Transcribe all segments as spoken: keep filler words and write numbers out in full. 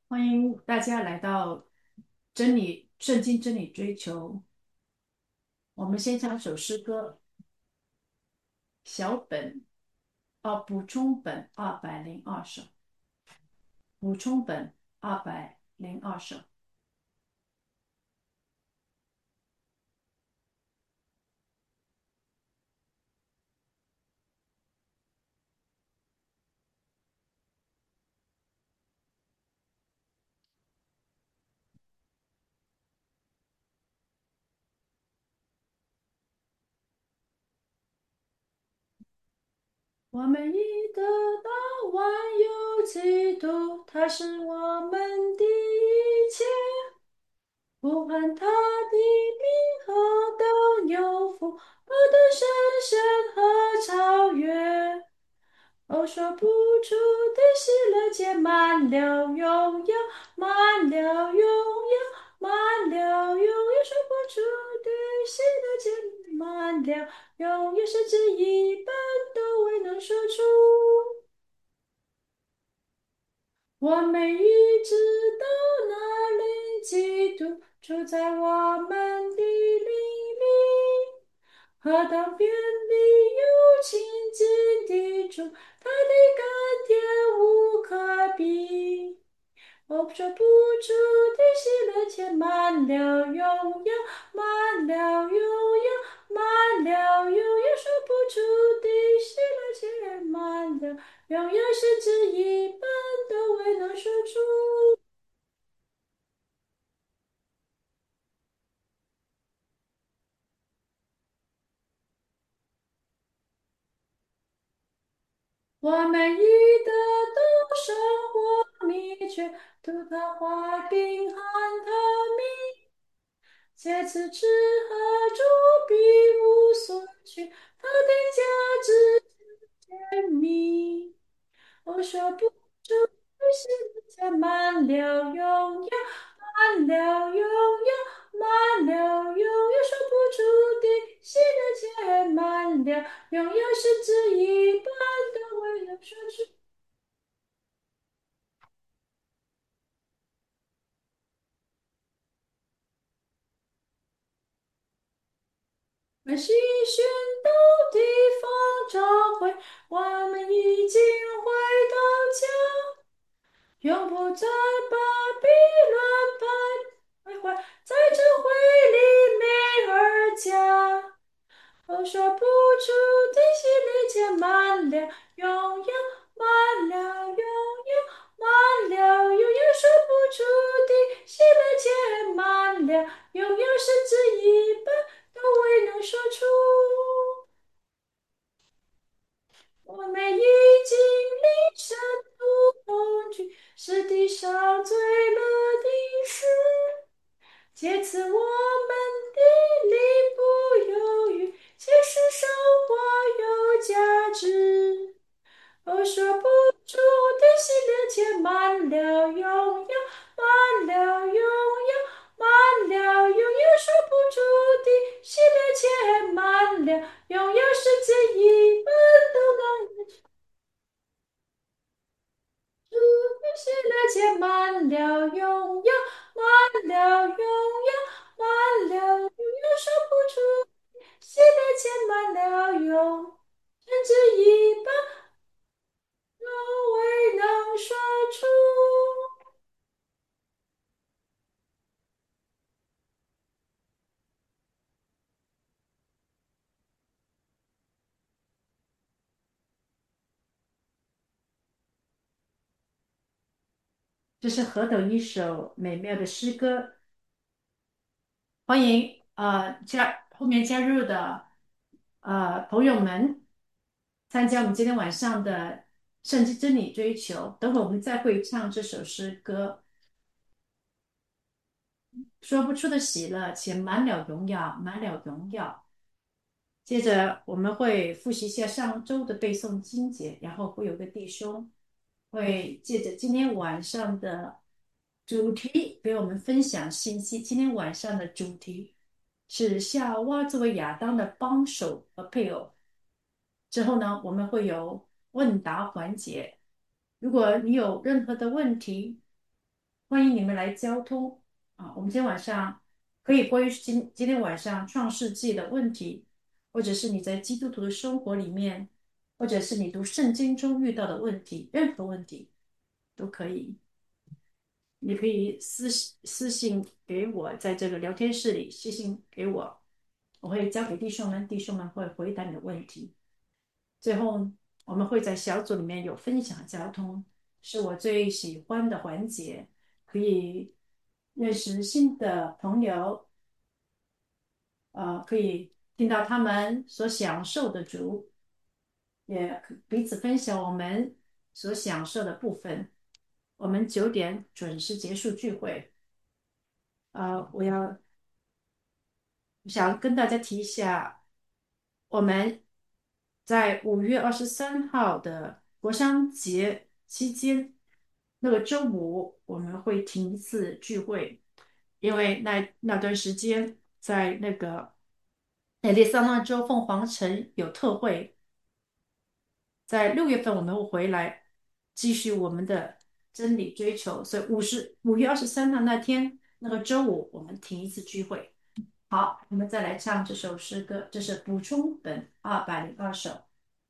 欢迎大家来到真理圣经真理追求。我们先唱首诗歌，小本哦，补充本二百零二首，补充本二百零二首。我们已得到万有基督，他是我们的一切，呼唤他的名何等有福，何等神圣和超越。哦，说不出的喜乐皆满了荣耀，满了荣耀，满了荣耀，说不出的喜乐皆满了荣耀，甚至一般都未能说出。我们已知道那灵基督住在我们的灵里。何当遍地有亲近的主，他的甘甜无可比。我说不出的喜乐且满了荣耀，满了荣耀，满了荣耀，说不出的喜乐且满了荣耀，甚至一般都未能说出。我们已得到生活秘诀，读他怀并含他名，借此之和主必无所缺，他的价值天命。我说不出的是加满了荣耀，满了荣耀，满了荣耀，说不出的喜乐且满了荣耀，是指一般的为了说出。我是寻到地方找回，我们已经回到家。永不再把比伦徘徊，在这回里美而家。我说不出的喜里间满了荣耀，满了荣耀，满了荣耀，说不出的喜里间满了荣耀，甚至一半都未能说出。我们已经离尘土同居，是地上最乐的事。借此我们的力不犹豫，且是生活有价值。我说不出的喜乐，且满了荣耀，满了荣耀，满了荣耀，说不出的喜乐，且满了荣耀，世界一般都能。喜乐且满了荣耀，满了荣耀，满了荣耀，说不出。喜乐且满了荣，甚至一半都未能说出。这是何等一首美妙的诗歌！欢迎呃加后面加入的呃朋友们参加我们今天晚上的圣经真理追求。等会我们再会唱这首诗歌，说不出的喜乐，且满了荣耀，满了荣耀。接着我们会复习一下上周的背诵经节，然后会有个弟兄会借着今天晚上的主题给我们分享信息。今天晚上的主题是夏娃作为亚当的帮手和配偶。之后呢，我们会有问答环节。如果你有任何的问题， 欢迎你们来交通啊。我们今天晚上可以关于今今天晚上创世纪的问题，或者是你在基督徒的生活里面，或者是你读圣经中遇到的问题，任何问题都可以。你可以私私信给我，在这个聊天室里私信给我，我会交给弟兄们，弟兄们会回答你的问题。最后，我们会在小组里面有分享交通，是我最喜欢的环节，可以认识新的朋友，呃，可以听到他们所享受的主，也可彼此分享我们所享受的部分。我们九点准时结束聚会。呃，我要想跟大家提一下，我们在五月二十三号的国商节期间，那个周五我们会停一次聚会，因为那那段时间在那个亚利桑那州凤凰城有特会，在六月份我们会回来继续我们的真理追求，所以五十五月二十三号那天那个周五我们停一次聚会。好，我们再来唱这首诗歌，这是补充本二百零二首。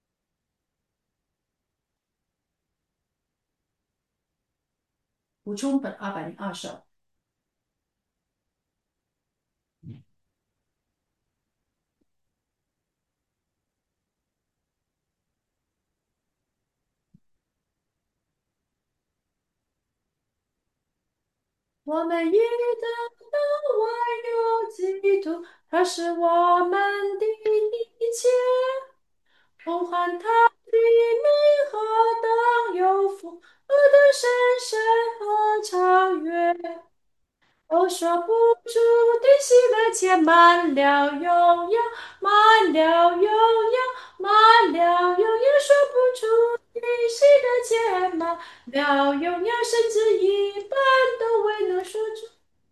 补充本二百零二首。我们一等到万有基督，他是我们的一切。呼唤他的名何等有福，何等深深和超越。我说不出的喜乐填满了荣耀，满了荣耀，满了荣耀，说不出的喜乐填满了荣耀，甚至一半都未能说出。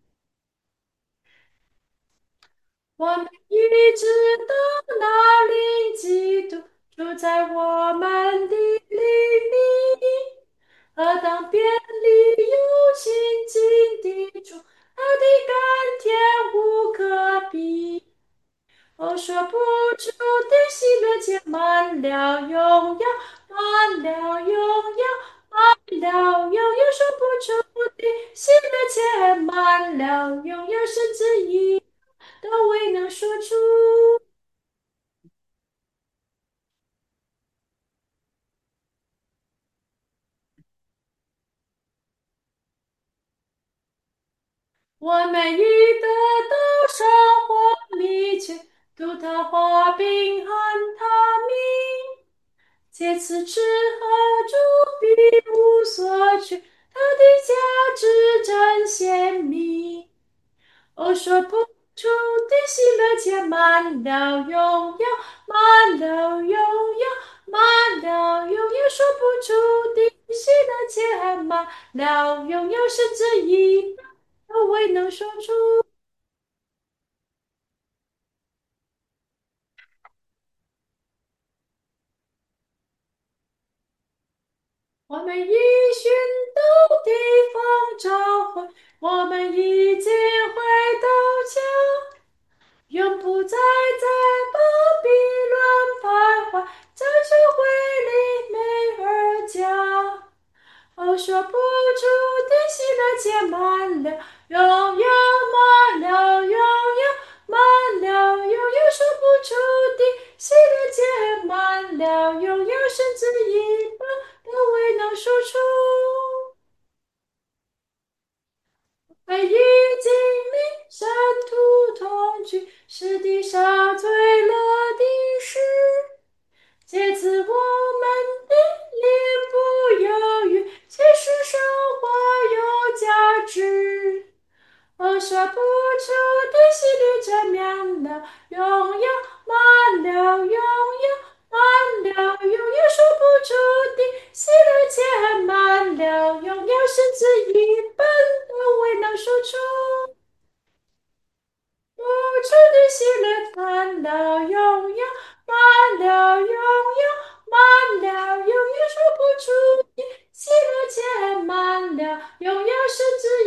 我们一直到那灵基督住在我们的里面，何等便利又亲近的主，他的甘甜无可比。我说不出的喜乐填满了荣耀，满了荣耀，满了荣耀，说不出的喜乐填满了荣耀，甚至一都未能说出。我们已得到生活秘诀，读他话并喊他名，借此吃喝住必无所缺，他的价值真鲜明。我说不出的喜乐填满了荣耀，满了荣耀，满了荣耀，说不出的喜乐填满了荣耀，甚至一半都未能说出。我们已寻到地方找回，我们已经回到家。永不再在巴比伦徘徊，在这回里美尔家。我说不出的喜乐填满了荣耀，满了荣耀，满了荣耀，说不出的喜乐填满了荣耀，甚至一半都未能说出。为已经命山土同居，是地上最乐的事。借此我们的脸不忧郁，其实生活有价值。我说不出的喜律沾满了荣耀，满了荣耀，满了荣耀，说不出的喜律填满了荣耀，甚至一半都未能说出。不出的喜乐满了荣耀，满了荣耀，满了荣耀，说不出的喜乐填满了荣耀，甚至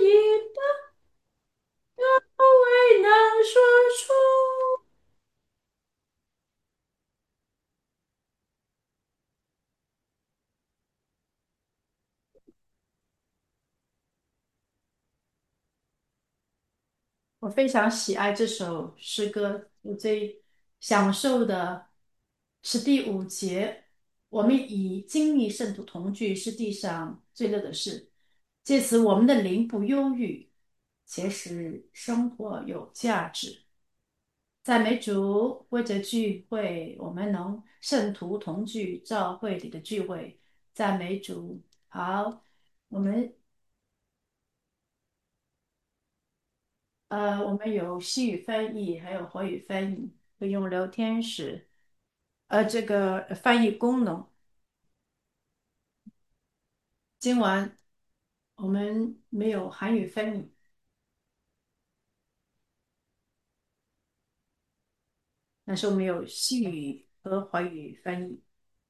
我非常喜爱这首诗歌，我最享受的是第五节。我们以经历圣徒同居是地上最乐的事，借此我们的灵不忧郁，且使生活有价值。赞美主，为着聚会，我们能圣徒同聚，教会里的聚会，赞美主。好，我们呃，我们有西语翻译，还有华语翻译，可以用聊天室，呃，这个翻译功能。今晚我们没有韩语翻译，但是我们有西语和华语翻译。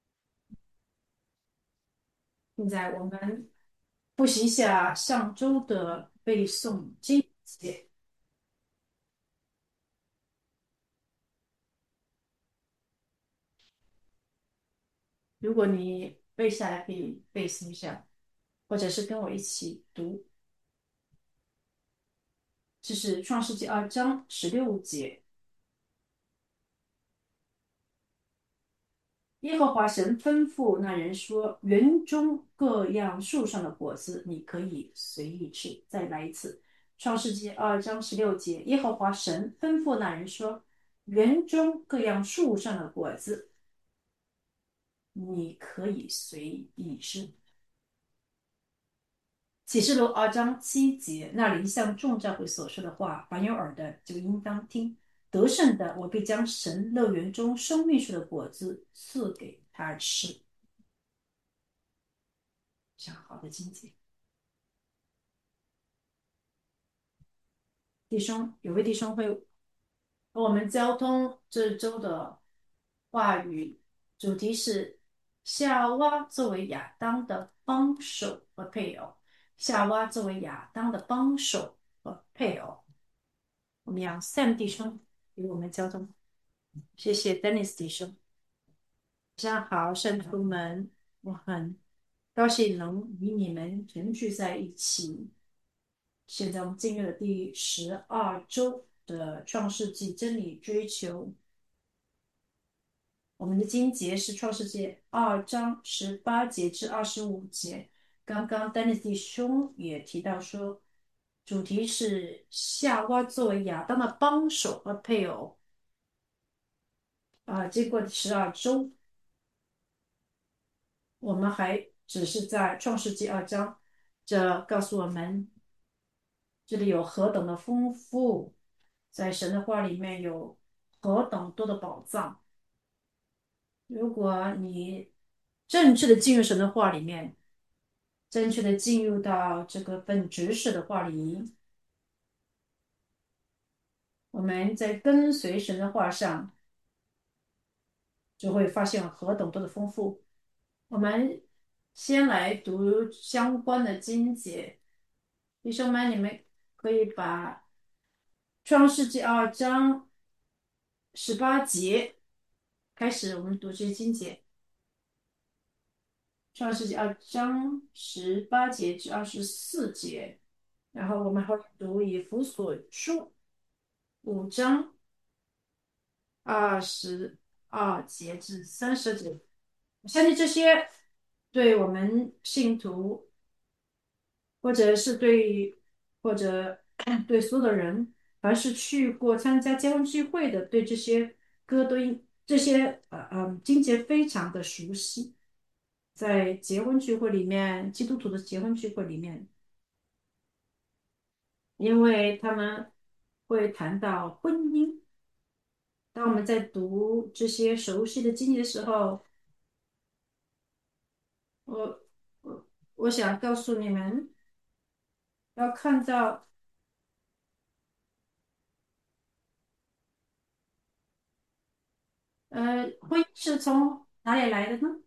现在我们复习一下上周的背诵经节。如果你背下来，可以背诵一下，或者是跟我一起读。这是创世纪二章十六节。耶和华神吩咐那人说：园中各样树上的果子，你可以随意吃。再来一次，创世纪二章十六节。耶和华神吩咐那人说：园中各样树上的果子，你可以随意吃。启示录二章七节，那灵向众教会所说的话，凡有耳的就应当听。得胜的，我必将神乐园中生命树的果子赐给他吃。这样好的经节。弟兄，有位弟兄会和我们交通这周的话语，主题是夏娃作为亚当的帮手和配偶。夏娃作为亚当的帮手和配偶。我们让 Sam 弟兄与我们交通。谢谢 Dennis 弟兄。晚上好，圣徒们，我很高兴能与你们同聚在一起。现在我们进入了第十二周的创世纪真理追求。我们的经节是创世纪二章十八节至二十五节。刚刚丹尼斯弟兄也提到说，主题是夏娃作为亚当的帮手和配偶。啊、经过十二周，我们还只是在创世纪二章，这告诉我们这里有何等的丰富，在神的话里面有何等多的宝藏。如果你正确的进入神的话里面，正确的进入到这个本质式的话里，我们在跟随神的话上，就会发现何等多的丰富。我们先来读相关的经节。弟兄们，你们可以把创世纪二章十八节开始，我们读这些经节。创世纪二章十八节至二十四节，然后我们还会读以弗所书五章二十二节至三十节。我相信这些对我们信徒，或者是对或者对所有的人，凡是去过参加结婚聚会的，对这些歌都应这些呃呃经节非常的熟悉。在结婚聚会里面，基督徒的结婚聚会里面，因为他们会谈到婚姻。当我们在读这些熟悉的经历的时候，我我我想告诉你们，要看到，呃，婚姻是从哪里来的呢？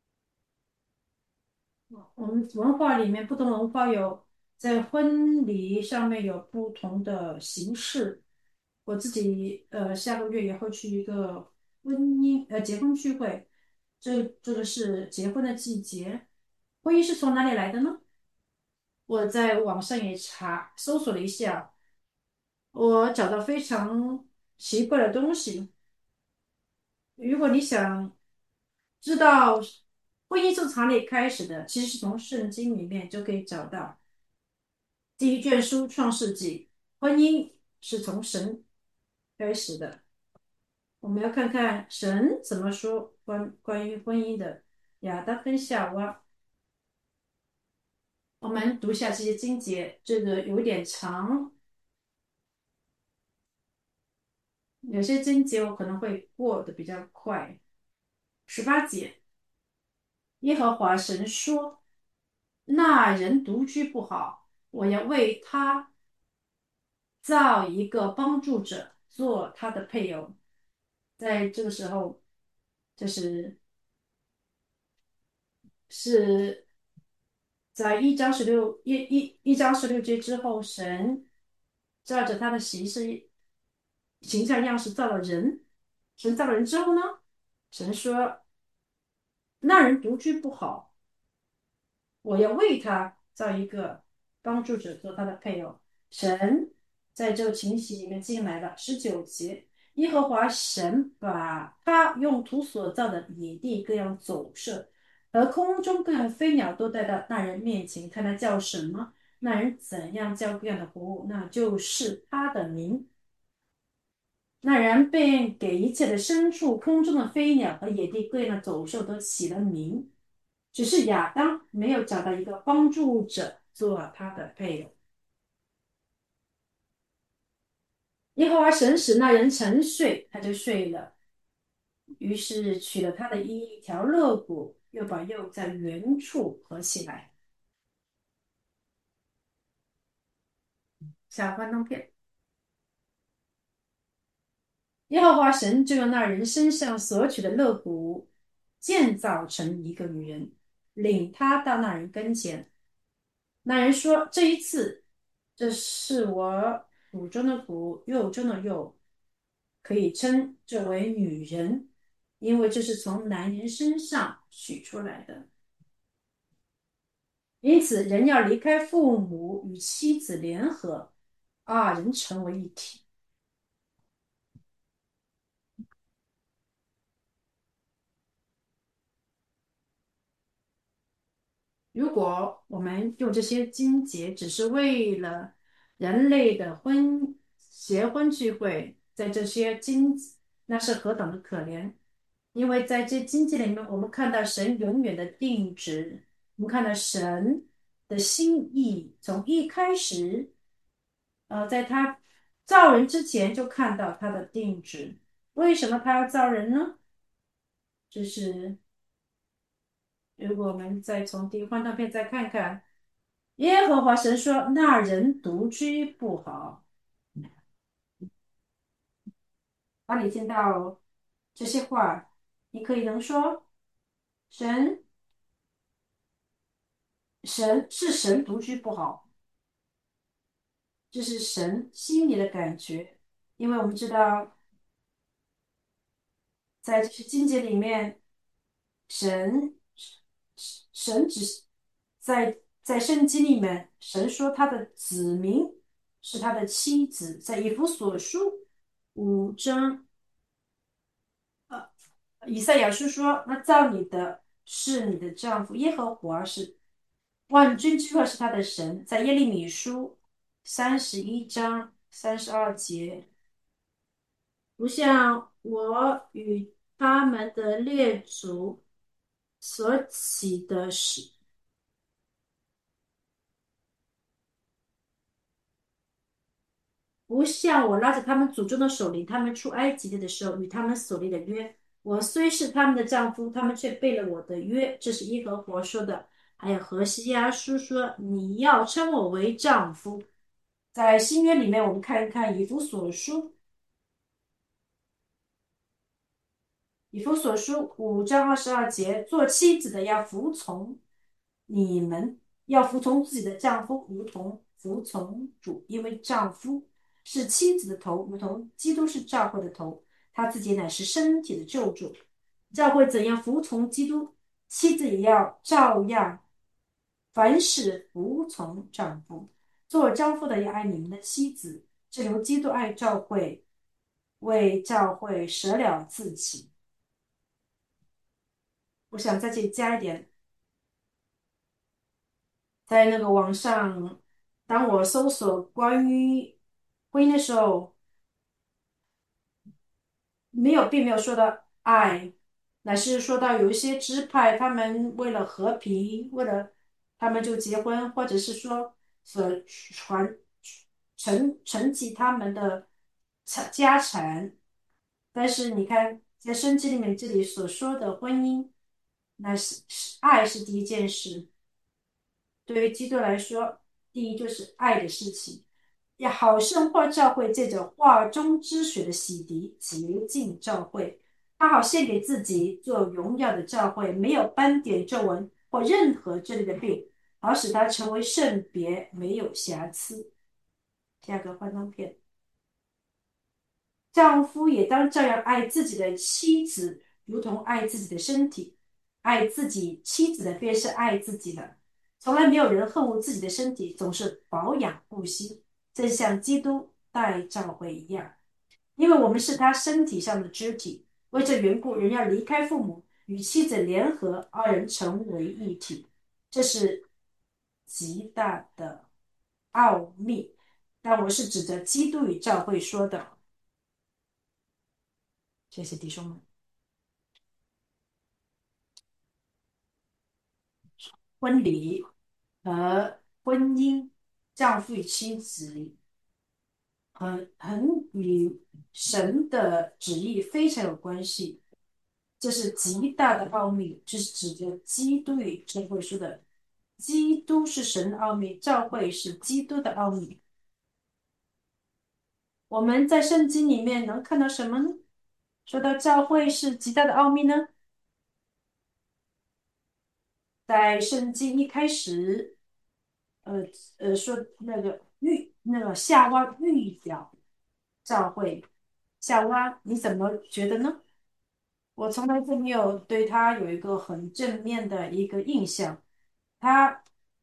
我们文化里面不同文化有在婚礼上面有不同的形式。我自己呃下个月也会去一个婚姻呃结婚聚会，这这个是结婚的季节。婚姻是从哪里来的呢？我在网上也查搜索了一下， 我找到非常奇怪的东西。如果你想知道婚姻从哪里开始的，其实是从圣经里面就可以找到。第一卷书《创世纪》，婚姻是从神开始的。我们要看看神怎么说关关于婚姻的。亚当跟夏娃，我们读一下这些经节，这个有点长，有些经节我可能会过得比较快。十八节，耶和华神说：“那人独居不好，我要为他造一个帮助者，做他的配偶。”在这个时候，就是是在一章十六一一一章十六节之后，神照着他的形式形象样式造了人。神造了人之后呢，神说那人独居不好，我要为他造一个帮助者做他的配偶。神在这个情形里面进来了。十九节，耶和华神把他用土所造的野地各样走兽和空中各样飞鸟都带到那人面前，看他叫什么，那人怎样叫各样的活物，那就是他的名。那人便给一切的牲畜、空中的飞鸟和野地各样的走兽都起了名。只是亚当没有找到一个帮助者做他的配偶。耶和华神使那人沉睡，他就睡了。于是取了他的一条肋骨，又把肉在原处合起来。下幻灯片。耶和华神就用那人身上所取的肋骨，建造成一个女人，领他到那人跟前。那人说：“这一次，这是我骨中的骨，肉中的肉，可以称这为女人，因为这是从男人身上取出来的。因此，人要离开父母，与妻子联合，二人成为一体。”如果我们用这些经节，只是为了人类的婚结婚聚会，在这些经，那是何等的可怜！因为在这经节里面，我们看到神永远的定旨，我们看到神的心意，从一开始，呃，在他造人之前就看到他的定旨。为什么他要造人呢？就是如果我们再从第一幻灯片再看看。耶和华神说：“那人独居不好。”当你听到这些话，你可以能说：神，神是神独居不好，这是神心里的感觉。因为我们知道，在这些经节里面，神神只是在在圣经里面，神说他的子民是他的妻子，在以弗所书五章。以赛亚书说：“那造你的是你的丈夫，耶和华是万军之耶和华是他的神。”在耶利米书三十一章三十二节，不像我与他们的列祖所起的誓，不像我拉着他们祖宗的手领他们出埃及地的时候与他们所立的约。我虽是他们的丈夫，他们却背了我的约。这是耶和华说的。还有何西阿书说：“你要称我为丈夫。”在新约里面，我们看一看以弗所书，以弗所书五章二十二节，做妻子的要服从你们，要服从自己的丈夫，如同服从主，因为丈夫是妻子的头，如同基督是教会的头，他自己乃是身体的救主。教会怎样服从基督，妻子也要照样凡事服从丈夫。做丈夫的要爱你们的妻子， 正如基督爱教会，为教会舍了自己。我想在这里加一点，在那个网上，当我搜索关于婚姻的时候，没有，并没有说到爱，乃是说到有一些支派，他们为了和平，为了他们就结婚，或者是说所传承承继他们的产家产。但是你看，在圣经里面这里所说的婚姻，那是是爱是第一件事。对于基督来说，第一就是爱的事情，要好生活教会，借着话中之水的洗涤洁净教会，他好献给自己做荣耀的教会，没有斑点皱纹或任何这类的病，好使他成为圣别，没有瑕疵。第二个幻灯片。丈夫也当照样爱自己的妻子，如同爱自己的身体。爱自己妻子的便是爱自己的。从来没有人恨恶自己的身体，总是保养护心，正像基督待教会一样。因为我们是他身体上的肢体，为这缘故，人要离开父母，与妻子联合，二人成为一体。这是极大的奥秘。但我是指着基督与教会说的。谢谢弟兄们。婚礼和婚姻，丈夫与妻子，很很与神的旨意非常有关系。这是极大的奥秘，这是指着基督与教会说的。基督是神的奥秘，教会是基督的奥秘。我们在圣经里面能看到什么呢？说到教会是极大的奥秘呢？在圣经一开始，呃呃，说那个预那个夏娃预表教会，夏娃你怎么觉得呢？我从来就没有对他有一个很正面的一个印象。他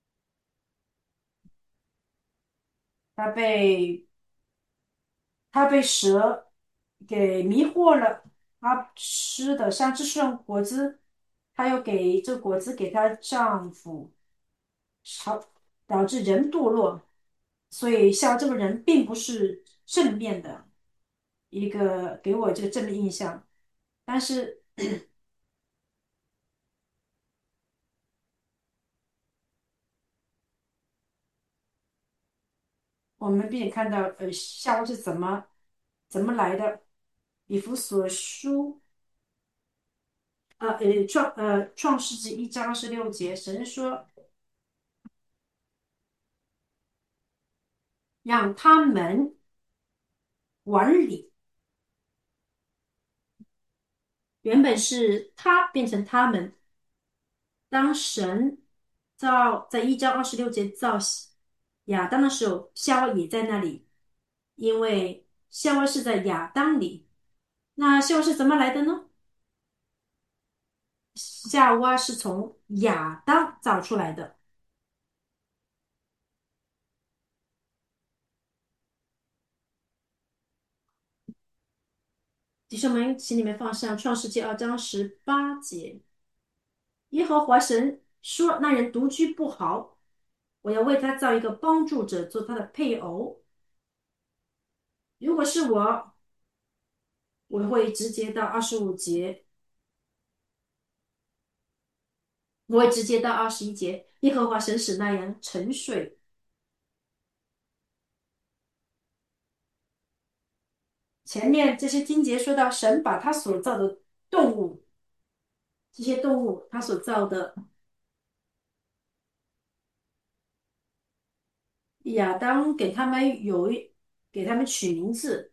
他被他被蛇给迷惑了，他吃的像这树果子，他又给这果子给她丈夫，好导致人堕落。所以像这个人并不是正面的一个给我这个正面印象。但是我们并且看到，呃，夏娃是怎么怎么来的。以弗所书，呃呃创呃创世纪一章二十六节，神说让他们管理，原本是他变成他们。当神造在一章二十六节造亚当的时候，夏娃也在那里，因为夏娃是在亚当里。那夏娃是怎么来的呢？夏娃是从亚当造出来的。弟兄们，请你们放上创世纪二章十八节。耶和华神说：“那人独居不好，我要为他造一个帮助者，做他的配偶。如果是我，我会直接到二十五节，我会直接到二十一节。耶和华神使那人沉睡。前面这些经节说到，神把他所造的动物，这些动物他所造的亚当给他们有一给他们取名字。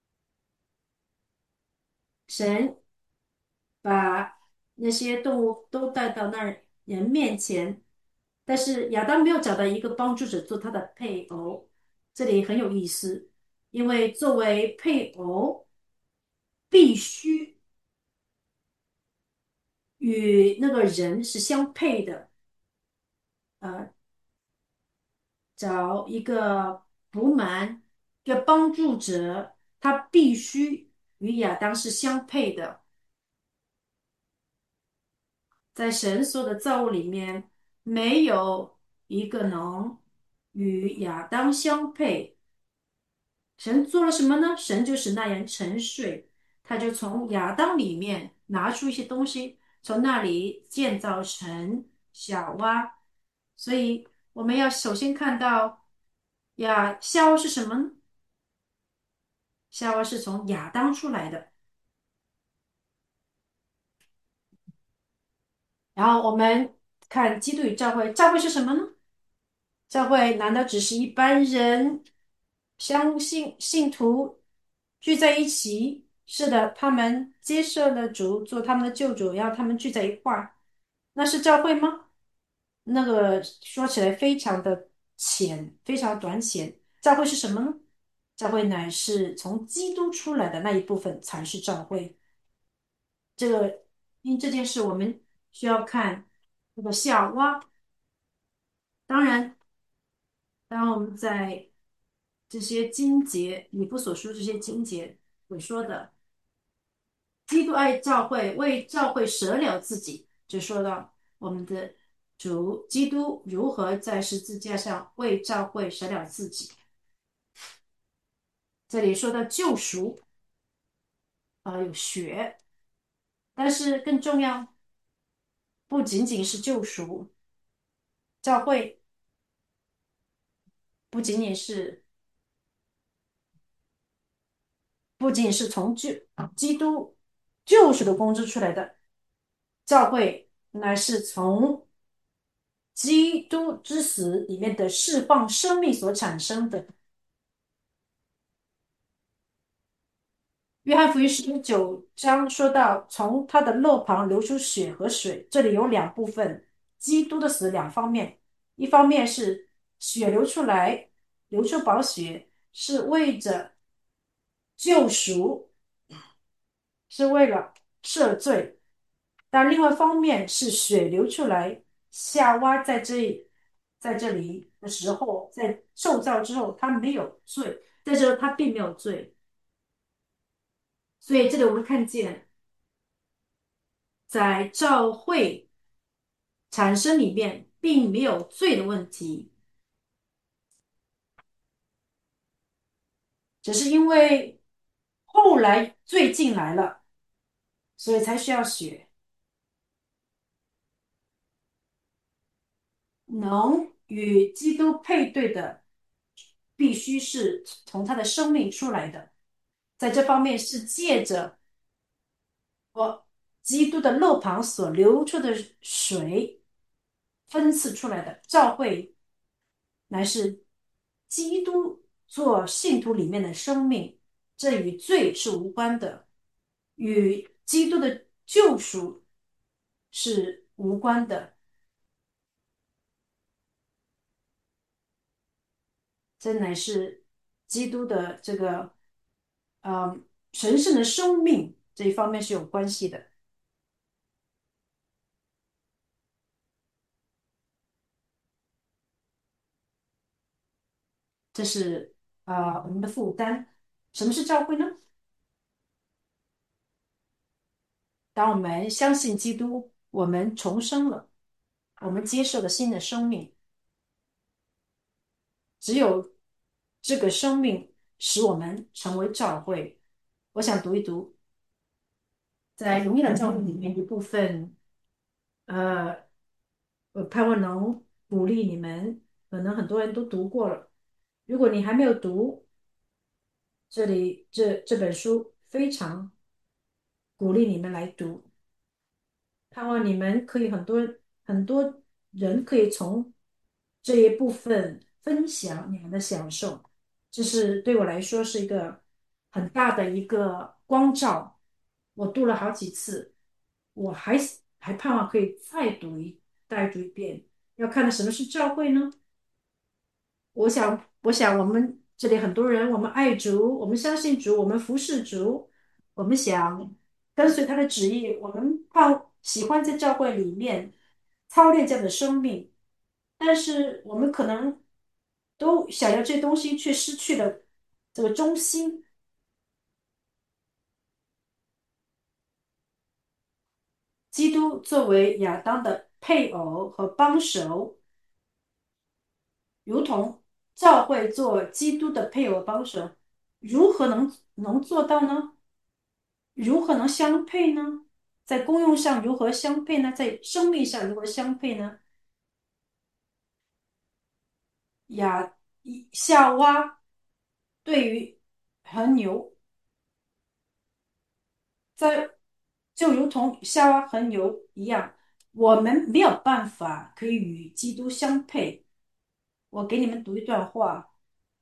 神把那些动物都带到那人面前，但是亚当没有找到一个帮助者做他的配偶。这里很有意思，因为作为配偶，必须与那个人是相配的。呃，找一个不满个帮助者，他必须与亚当是相配的。在神所有的造物里面，没有一个能与亚当相配。神做了什么呢？神就是那样沉睡，他就从亚当里面拿出一些东西，从那里建造成小蛙。所以我们要首先看到亚夏娃是什么呢？夏娃是从亚当出来的。然后我们看基督与教会，教会是什么呢？教会难道只是一般人相信信徒聚在一起？是的，他们接受了主做他们的救主，然后他们聚在一块儿，那是教会吗？那个说起来非常的浅，非常短浅。教会是什么呢？教会乃是从基督出来的那一部分才是教会。这个因这件事，我们需要看那个夏娃。当然，当我们在这些经节，以弗所书这些经节所说的，基督爱教会，为教会舍了自己，就说到我们的主基督如何在十字架上为教会舍了自己。这里说到救赎，呃，有血，但是更重要，不仅仅是救赎，教会不仅仅是不仅仅是从救基督救赎的工资出来的，教会乃是从基督之死里面的释放生命所产生的。约翰福音十九章说到，从他的肋旁流出血和水，这里有两部分，基督的死两方面，一方面是血流出来，流出宝血，是为着救赎，是为了赦罪。但另外一方面是血流出来，夏娃在这在这里的时候，在受造之后，他没有罪，在这他并没有罪，所以这里我们看见，在教会产生里面并没有罪的问题，只是因为后来罪进来了，所以才需要血。能与基督配对的，必须是从他的生命出来的。在这方面是借着我基督的肋旁所流出的水分赐出来的。教会乃是基督做信徒里面的生命，这与罪是无关的，与基督的救赎是无关的。这乃是基督的这个呃神圣的生命这一方面是有关系的。这是啊、呃我们的负担。什么是教会呢？当我们相信基督，我们重生了，我们接受了新的生命，只有这个生命使我们成为教会。我想读一读，在荣耀的教会里面一部分，呃，我盼望能鼓励你们，可能很多人都读过了。如果你还没有读，这里这这本书非常鼓励你们来读。盼望你们可以很多很多人可以从这一部分分享你们的享受，这是对我来说是一个很大的一个光照。我读了好几次，我还还盼望可以再读一再读一遍。要看的什么是教会呢？我想，我想我们这里很多人，我们爱主，我们相信主，我们服侍主，我们想跟随他的旨意，我们盼喜欢在教会里面操练这样的生命，但是我们可能都想要这东西，却失去了这个中心。基督作为亚当的配偶和帮手，如同教会做基督的配偶帮手，如何能能做到呢？如何能相配呢？在功用上如何相配呢？在生命上如何相配呢？亚夏娃对于和牛，在就如同夏娃和牛一样，我们没有办法可以与基督相配。我给你们读一段话：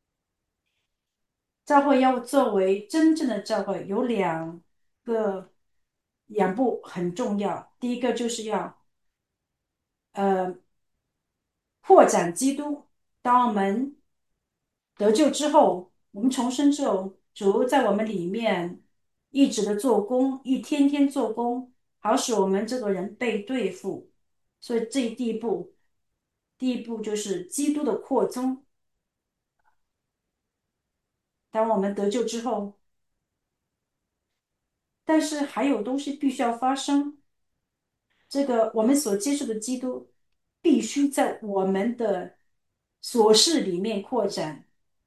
教会要作为真正的教会，有两个两步很重要。第一个就是要呃扩展基督。当我们得救之后，我们重生之后，主在我们里面一直的做工，一天天做工，好使我们这个人被对付。所以这第一步，第一步就是基督的扩增。当我们得救之后，但是还有东西必须要发生。这个我们所接受的基督，必须在我们的琐事里面扩展，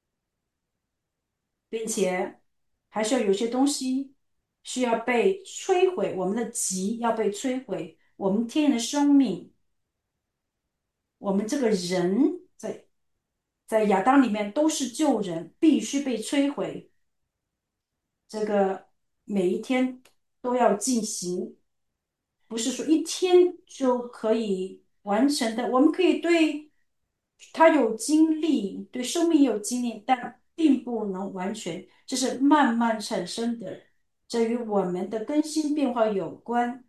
并且还需要有些东西需要被摧毁，我们的己要被摧毁，我们天然的生命，我们这个人在在亚当里面都是旧人，必须被摧毁。这个每一天都要进行，不是说一天就可以完成的。我们可以对他有经历，对生命有经历，但并不能完全，这是慢慢产生的，这与我们的更新变化有关。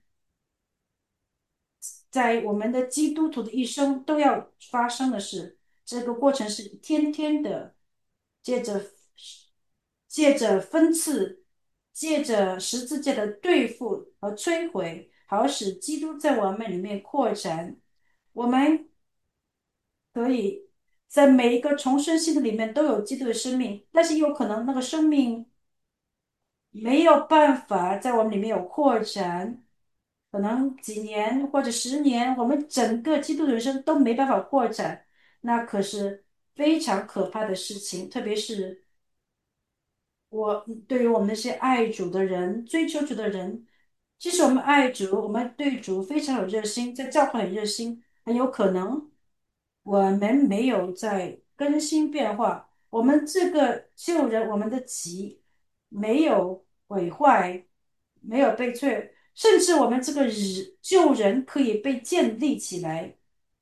在我们的基督徒的一生都要发生的事，这个过程是一天天的，借着借着分次，借着十字架的对付和摧毁，好使基督在我们里面扩展。我们可以在每一个重生系统里面都有基督的生命，但是有可能那个生命没有办法在我们里面有扩展，可能几年或者十年，我们整个基督人生都没办法扩展，那可是非常可怕的事情。特别是我对于我们那些爱主的人、追求主的人，即使我们爱主，我们对主非常有热心，在教会很热心，很有可能我们没有在更新变化，我们这个旧人，我们的己没有毁坏，没有被摧，甚至我们这个人旧人可以被建立起来。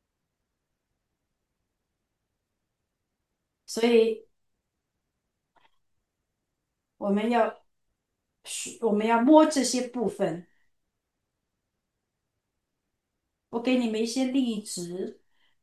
所以我们要我们要摸这些部分。我给你们一些例子，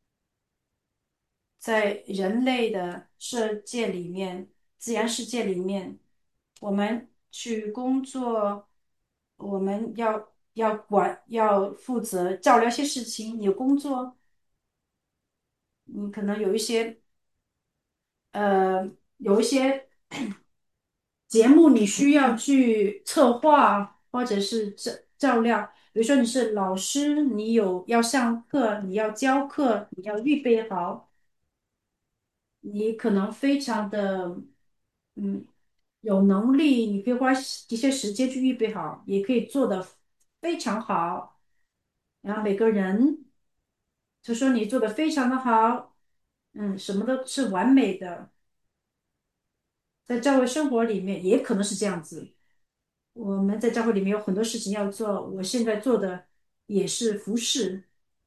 在人类的世界里面，自然世界里面，我们去工作，我们要要管，要负责照料一些事情。你有工作，你可能有一些呃，有一些节目你需要去策划，或者是照照料。比如说你是老师，你有要上课，你要教课，你要预备好。你可能非常的嗯有能力，你可以花一些时间去预备好，也可以做得非常好。然后每个人就说你做的非常的好，嗯，什么都是完美的。在教会生活里面也可能是这样子。我们在教会里面有很多事情要做，我现在做的也是服侍，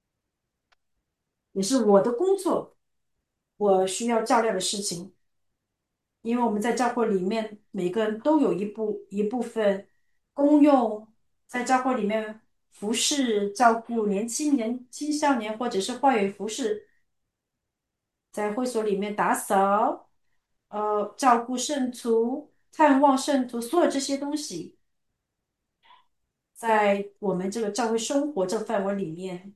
也是我的工作，我需要照料的事情。因为我们在教会里面，每个人都有一部一部分公用，在教会里面服侍、照顾年轻人、青少年，或者是话语服侍，在会所里面打扫，呃，照顾圣徒、探望圣徒，所有这些东西，在我们这个教会生活这个范围里面，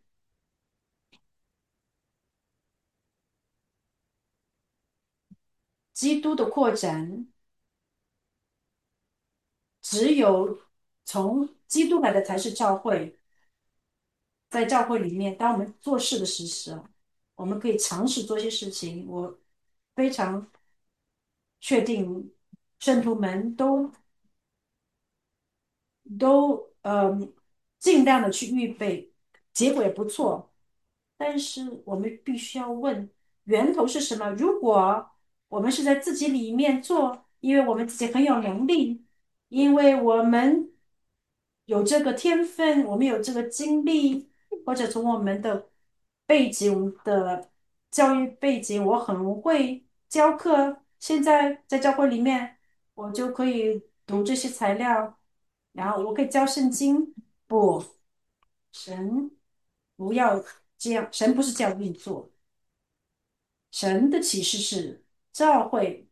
基督的扩展。 只有从基督来的才是教会。在教会里面，当我们做事的时候，我们可以尝试做一些事情。我非常确定，圣徒们都都嗯尽量的去预备，结果也不错。但是我们必须要问源头是什么。如果我们是在自己里面做，因为我们自己很有能力，因为我们有这个天分，我们有这个经历，或者从我们的背景、我们的教育背景，我很会教课。现在在教会里面，我就可以读这些材料，然后我可以教圣经。不，神不要这样，神不是这样运作。神的启示是教会，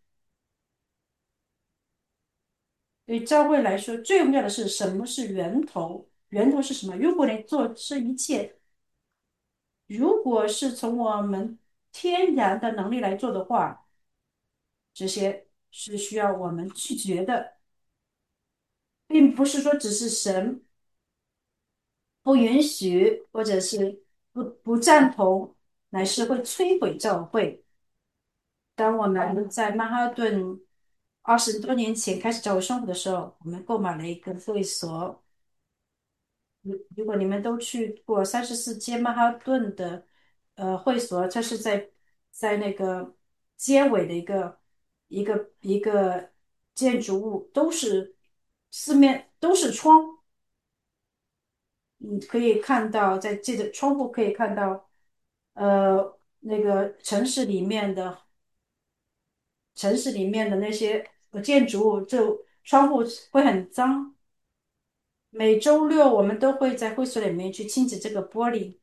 对教会来说最重要的是什么是源头？源头是什么？如果你做这一切，如果是从我们天然的能力来做的话，这些是需要我们拒绝的，并不是说只是神不允许，或者是不不赞同，乃是会摧毁教会。当我们在曼哈顿二十多年前开始教会生活的时候，我们购买了一个会所。如如果你们都去过三十四街曼哈顿的呃会所，它是在在那个街尾的一个一个一个建筑物，都是四面都是窗，你可以看到在这个窗户可以看到呃那个城市里面的城市里面的那些呃建筑物，就窗户会很脏。每周六我们都会在会所里面去清洁这个玻璃。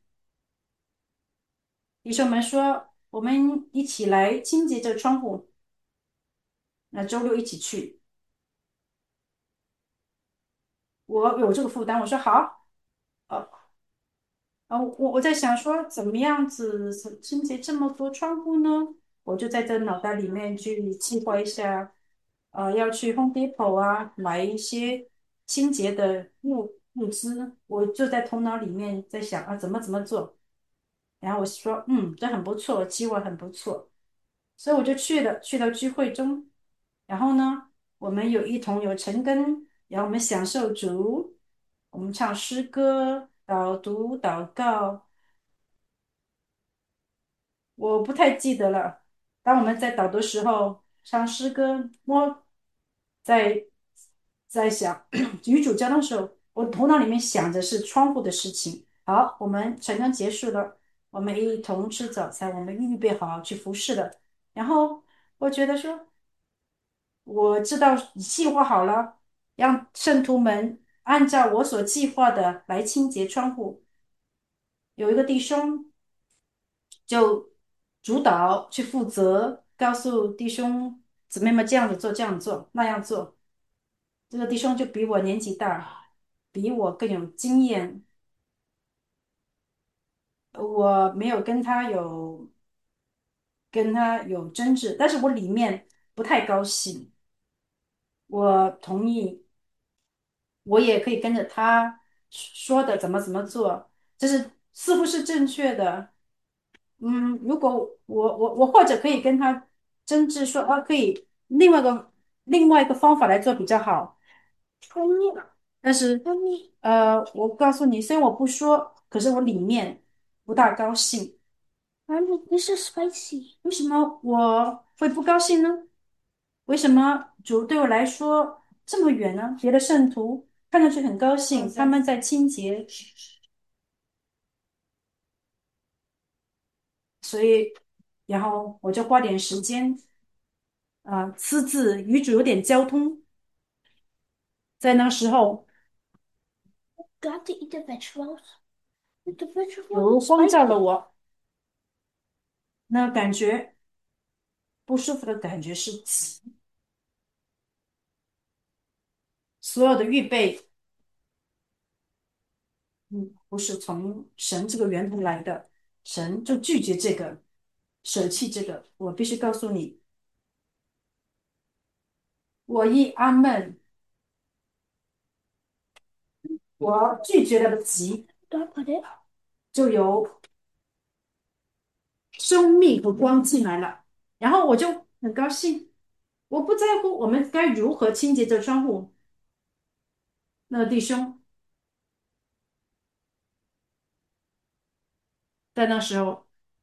弟兄们说，我们一起来清洁这个窗户。那周六一起去，我有这个负担，我说好。呃呃，我我在想说，怎么样子清洁这么多窗户呢？我就在这脑袋里面去计划一下，呃，要去 Home Depot 啊，买一些清洁的物物资。我就在头脑里面在想啊，怎么怎么做。然后我说，嗯，这很不错，计划很不错。所以我就去了，去到聚会中，然后呢，我们有一同有陈根，然后我们享受主，我们唱诗歌、导读、祷告，我不太记得了。当我们在导读的时候，唱诗歌，我在在想与主交通的时候，我头脑里面想着是窗户的事情。好，我们陈根结束了，我们一同吃早餐，我们预备好去服侍了。然后我觉得说。我知道计划好了，让圣徒们按照我所计划的来清洁窗户。有一个弟兄就主导去负责，告诉弟兄姊妹们这样子做，这样做，那样做。这个弟兄就比我年纪大，比我更有经验。我没有跟他有跟他有争执，但是我里面不太高兴。我同意我也可以跟着他说的怎么怎么做，这是似乎是正确的。嗯，如果我我我或者可以跟他争执说，啊，可以另外一个另外一个方法来做比较好。但是呃，我告诉你，虽然我不说，可是我里面不大高兴。Mommy, this is spicy. 为什么我会不高兴呢？为什么主对我来说这么远呢？别的圣徒看上去很高兴，他们在清洁，所以，然后我就花点时间，啊，私自与主有点交通。在那时候， Got to eat the vegetables. The vegetables 有 are 光照了 spicy. 我，那感觉不舒服的感觉是所有的预备，嗯，不是从神这个源头来的，神就拒绝这个，舍弃这个。我必须告诉你，我一阿门。 我拒绝了的己， Do I put it? 就有生命和光进来了，然后我就很高兴。我不在乎我们该如何清洁这窗户。那个弟兄在那时候，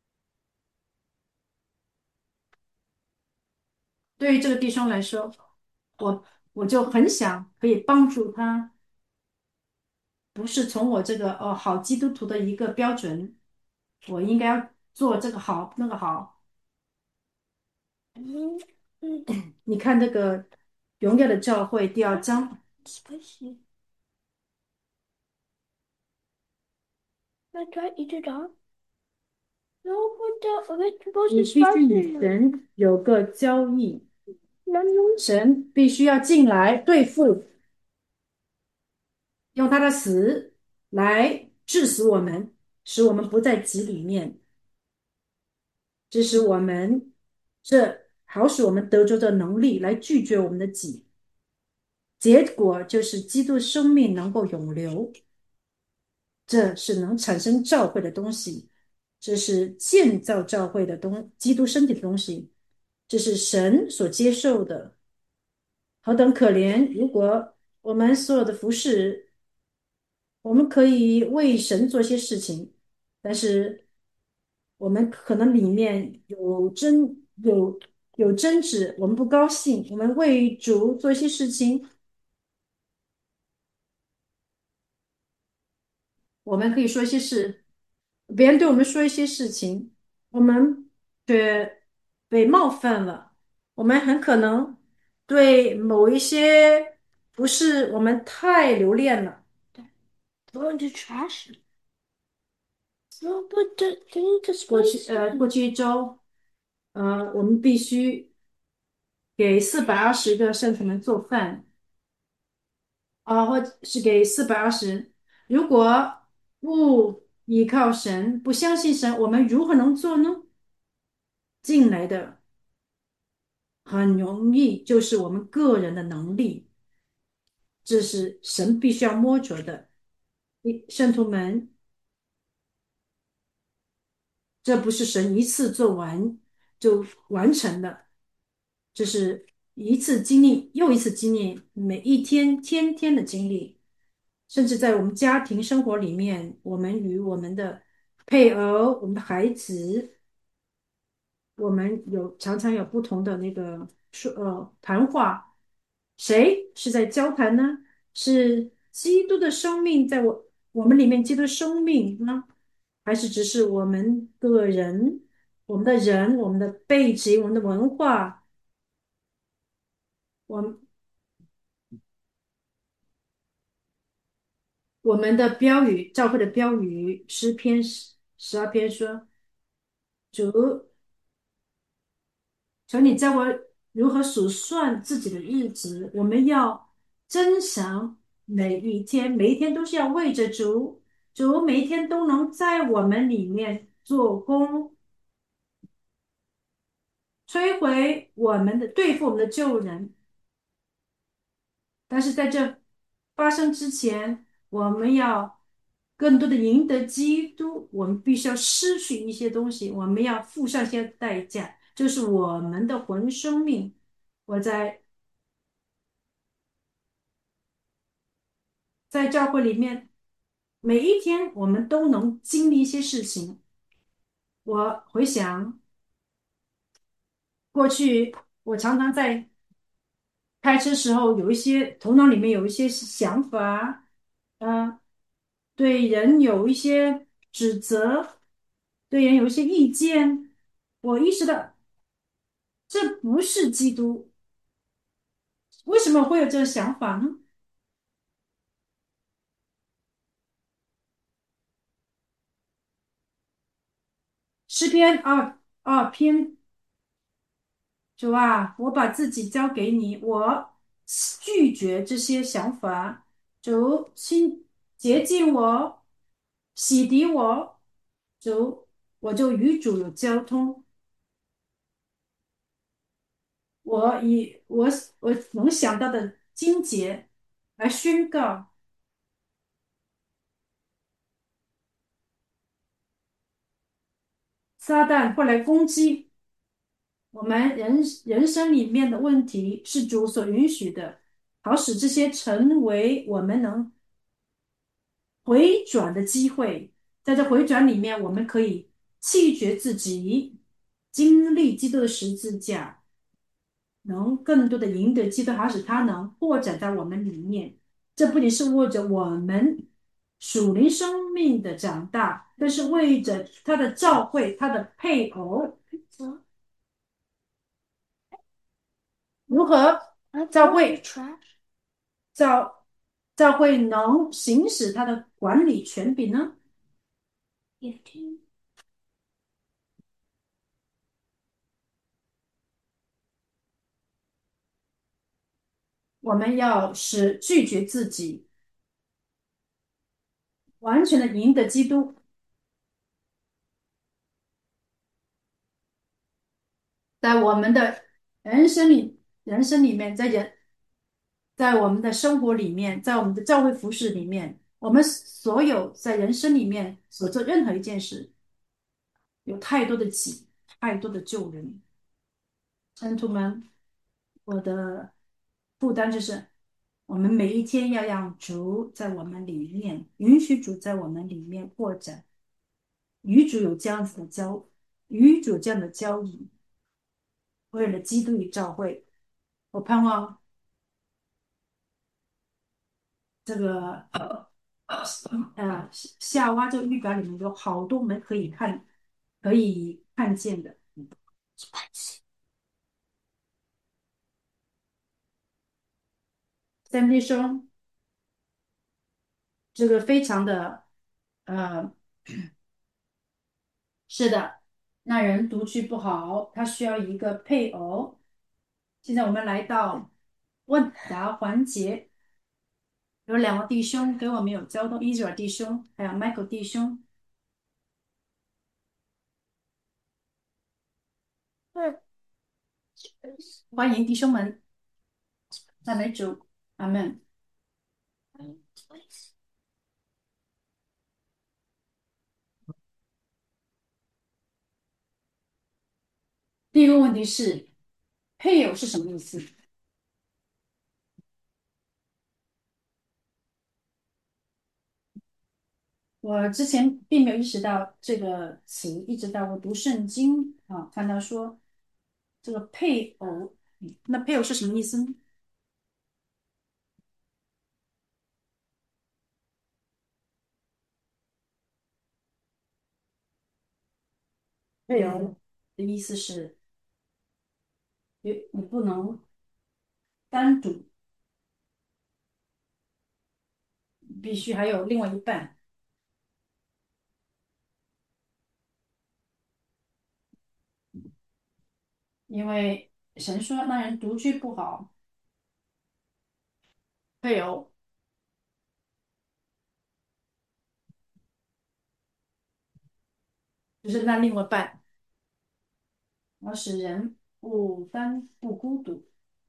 对于这个弟兄来说，我我就很想可以帮助他，不是从我这个哦好基督徒的一个标准，我应该要做这个好那个好。 Mm, mm, 你看这个荣耀的教会第二章， spicy. I try to eat it all. No, but the vegetables 你 is 必须与 spicy. 神有个交易， No, no. 神必须要进来对付，用他的死来致死我们，使我们不在己里面，致使我们这好使我们得着的能力来拒绝我们的己。结果就是基督生命能够永留，这是能产生教会的东西，这是建造教会的东，基督身体的东西，这是神所接受的。何等可怜！如果我们所有的服饰，我们可以为神做些事情，但是我们可能里面有争有有争执，我们不高兴，我们为主做一些事情，我们可以说一些事，别人对我们说一些事情，我们却被冒犯了，我们很可能对某一些不是我们太留恋了。 Throw in the trash. No, but the thing is 过去呃，过 spicy. 去一周，呃，我们必须给四百二十个圣徒们做饭啊，或者是给四百二十。如果不依靠神，不相信神，我们如何能做呢？进来的很容易就是我们个人的能力，这是神必须要摸着的。一圣徒们，这不是神一次做完就完成的，这是一次经历又一次经历，每一天天天的经历，甚至在我们家庭生活里面，我们与我们的配偶、我们的孩子，我们有常常有不同的那个说呃谈话，谁是在交谈呢？是基督的生命在我我们里面，基督的生命呢，还是只是我们个人、我们的人、我们的背景、我们的文化？我们我们的标语，教会的标语，诗篇十十二篇说：主，求你教我如何数算自己的日子。我们要珍赏每一天，每一天都是要为着主，主每一天都能在我们里面做工，摧毁我们的，对付我们的旧人。但是在这发生之前，我们要更多的赢得基督，我们必须要失去一些东西，我们要付上一些代价，就是我们的魂生命。我在在教会里面，每一天我们都能经历一些事情。我回想过去，我常常在开车时候有一些头脑里面有一些想法，嗯、对人有一些指责，对人有一些意见。我意识到这不是基督，为什么会有这个想法呢？诗篇二二篇主啊，我把自己交给你，我拒绝这些想法。主，请洁净我，洗涤我。主，我就与主有交通。我以我我能想到的经节来宣告。 撒旦会来攻击我们人人生里面的问题，是主所允许的，好使这些成为我们能回转的机会。在这回转里面，我们可以弃绝自己，经历基督的十字架，能更多的赢得基督，好使他能扩展在我们里面。这不仅是为着我们属灵生命的长大，更是为着他的教会、他的配偶如何教会教教会能行使他的管理权柄呢？我们要使拒绝自己，完全的赢得基督。在我们的人生里，人生里面，在人，在我们的生活里面，在我们的教会服饰里面，我们所有在人生里面所做任何一件事，有太多的己，太多的救人。圣徒们，我的负担就是，我们每一天要让主在我们里面，允许主在我们里面扩展，与主有这样子的交，与主这样的交易，为了基督与教会，我盼望这个呃呃夏娃这个预表里面有好多我们可以看可以看见的。三弟兄，这个非常的呃，是的，那人独居不好，他需要一个配偶。现在我们来到问答环节，有两个弟兄给我们有交通，伊泽尔弟兄还有 Michael 弟兄，欢迎弟兄们，赞美主，阿门。第一个问题是，配偶是什么意思？我之前并没有意识到这个词，一直到我读圣经啊，看到说这个配偶，嗯那配偶是什么意思呢？配偶的意思是，你你不能单独，必须还有另外一半，因为神说那人独居不好，配偶就是那另外一半，要使人不单不孤独。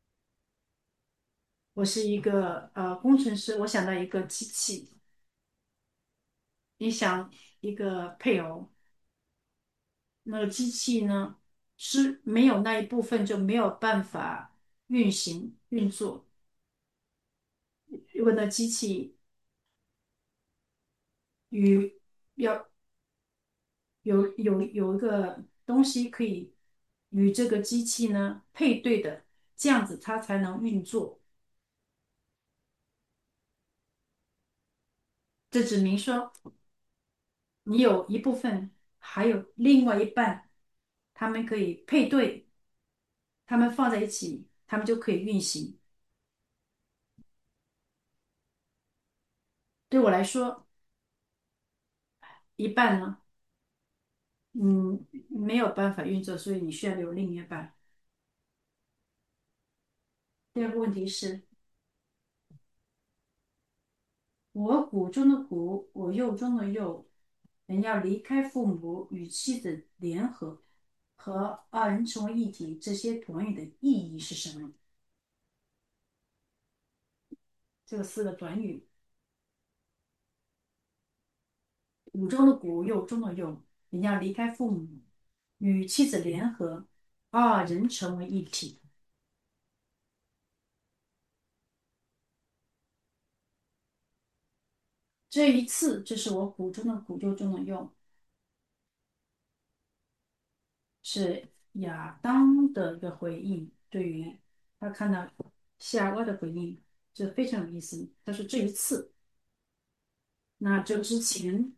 我是一个呃工程师，我想到一个机器，你想一个配偶。那个机器呢是没有那一部分就没有办法运行运作。如果那机器与要有有有一个东西可以与这个机器呢配对的，这样子它才能运作。这指明说你有一部分，还有另外一半，它们可以配对，它们放在一起，它们就可以运行。对我来说，一半呢。嗯，没有办法运作，所以你需要有另一半。第二个问题是，我骨中的骨，我肉中的肉，人要离开父母与妻子联合，和二人成为一体，这些短语的意义是什么？这个四个短语，骨中的骨，肉中的肉，人要离开父母， 与妻子联合，二人成为一体。这一次，这是我古中的古又中的用，是亚当的一个回应，对于他看到夏娃的回应，这非常有意思。他说这一次，那这之前，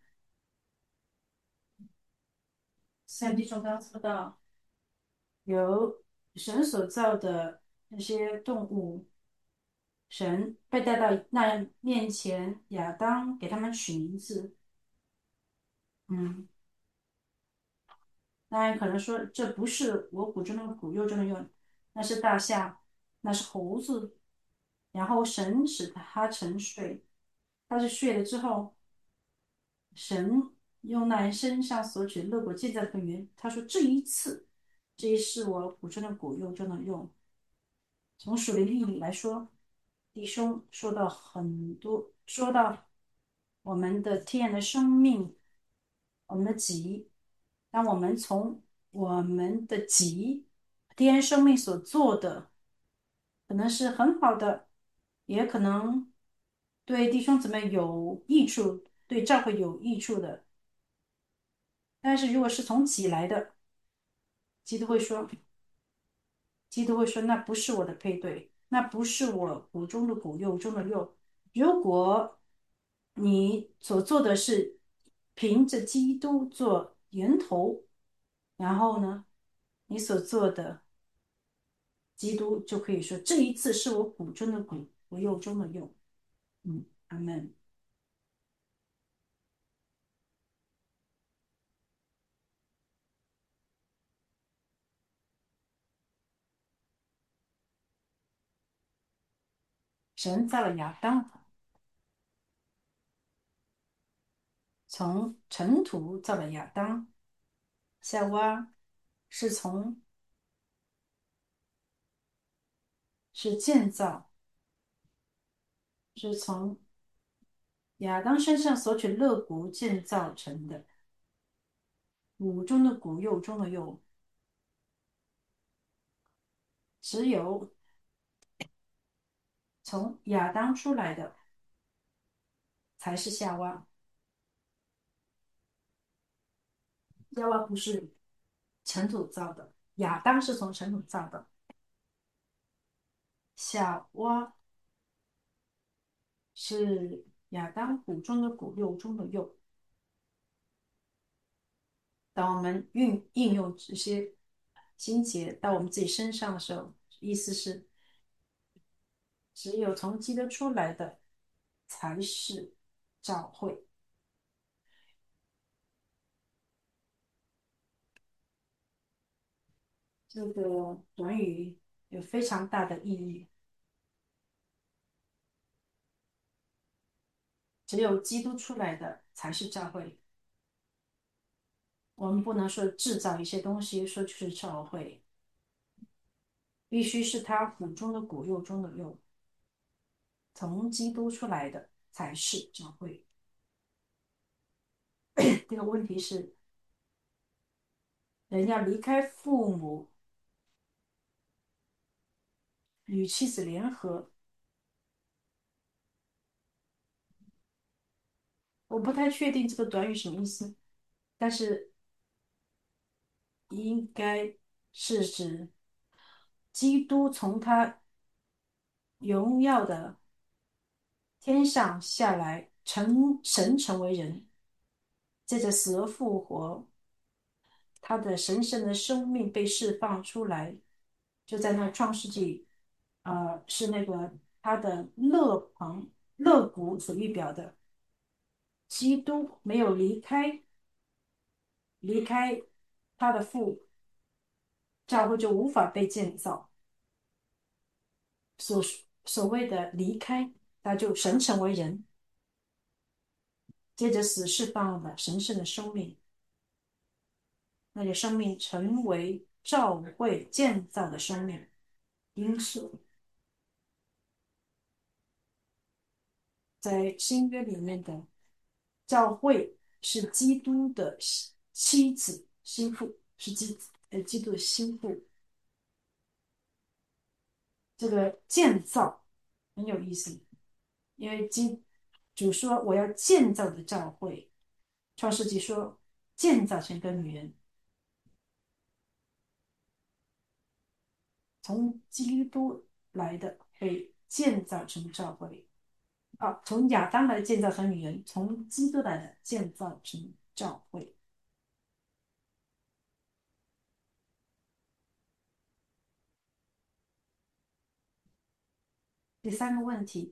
上帝说他说到有神所造的那些动物，神被带到那人面前，亚当给他们取名字。嗯，当然可能说这不是我骨中的骨，肉中的肉，那是大象，那是猴子。然后神使他沉睡，他是睡了之后，神用那人身上所取的肋骨建造的根源。他说这一次，这一是我骨中的骨，肉中的肉。从属灵意义来说，弟兄说到很多，说到我们的天然的生命，我们的己，当我们从我们的己，天然生命所做的，可能是很好的，也可能对弟兄姊妹有益处，对教会有益处的。但是如果是从己来的，基督会说，基督会说，那不是我的配对，那不是我骨中的骨，肉中的肉。如果你所做的是凭着基督做源头，然后呢，你所做的，基督就可以说，这一次是我骨中的骨，我肉中的肉。嗯，阿门。神造了亚当，从尘土造了亚当，夏娃是从是建造，是从亚当身上索取肋骨建造成的，骨中的骨，肉中的肉。只有从亚当出来的才是夏娃，夏娃不是尘土造的，亚当是从尘土造的，夏娃是亚当骨中的骨，肉中的肉。当我们运应用这些心结到我们自己身上的时候，意思是只有从基督出来的才是教会。这个短语有非常大的意义。只有基督出来的才是教会。我们不能说制造一些东西说就是教会，必须是他骨中的骨，肉中的肉，从基督出来的才是教会。这个问题是，人要离开父母，与妻子联合。我不太确定这个短语什么意思，但是应该是指基督从他荣耀的天上下来，成神成为人，借着死而复活，他的神圣的生命被释放出来，就在那创世纪，呃，是那个他的肋旁肋骨所预表的，基督没有离开，离开他的父，教会就无法被建造。所所谓的离开，那就神成为人，接着死释放了神圣的生命，那个生命成为教会建造的生命因素。在新约里面的教会是基督的妻子、心腹， 是基呃基督的心腹。这个建造很有意思，因为基主说我要建造的教会，创世纪说建造成个女人，从基督来的被建造成教会。啊，从亚当来建造成女人，从基督来的建造成教会。第三个问题，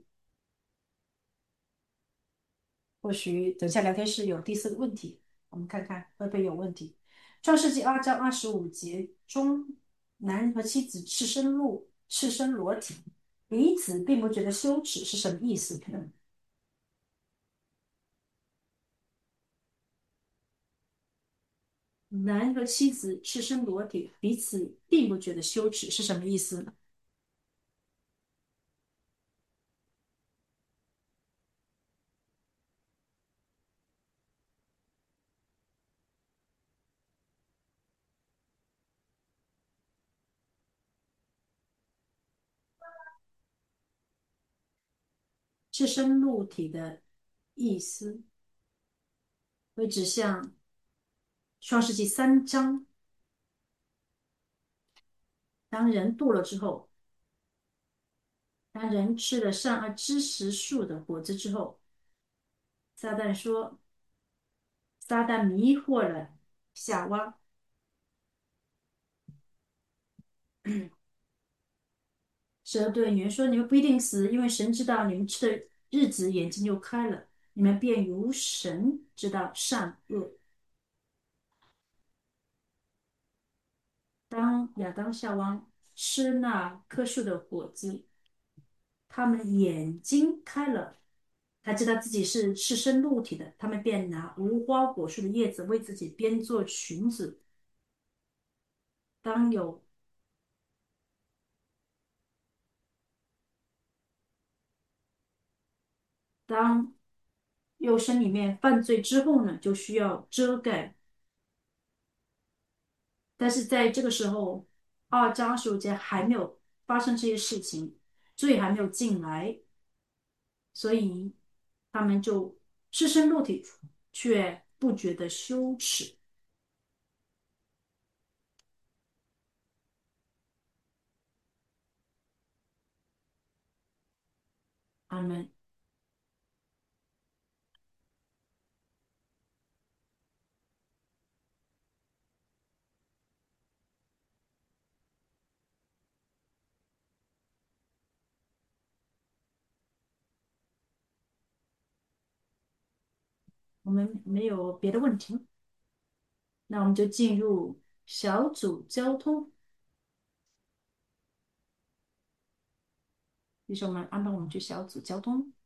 或许等下聊天室有第四个问题，我们看看会不会有问题。创世纪二章二十五节中，男人和妻子赤身露、赤身裸体，彼此并不觉得羞耻，是什么意思？男人和妻子赤身裸体，彼此并不觉得羞耻，是什么意思？赤身露体的意思会指向创世纪三章，当人堕了之后，当人吃了善恶知识树的果子之后，撒旦说，撒旦迷惑了夏娃，蛇对女人说：“你们不一定死，因为神知道你们吃的日子眼睛就开了，你们便如神知道善恶。”当亚当夏娃吃那棵树的果子，他们眼睛开了，他知道自己是赤身露体的，他们便拿无花果树的叶子为自己编做裙子。当有当肉身里面犯罪之后呢，就需要遮盖。但是在这个时候，二章二十五节还没有发生这些事情，罪还没有进来，所以他们就赤身露体，却不觉得羞耻。他们我们没有别的问题，那我们就进入小组交通。于是我们安排我们去小组交通。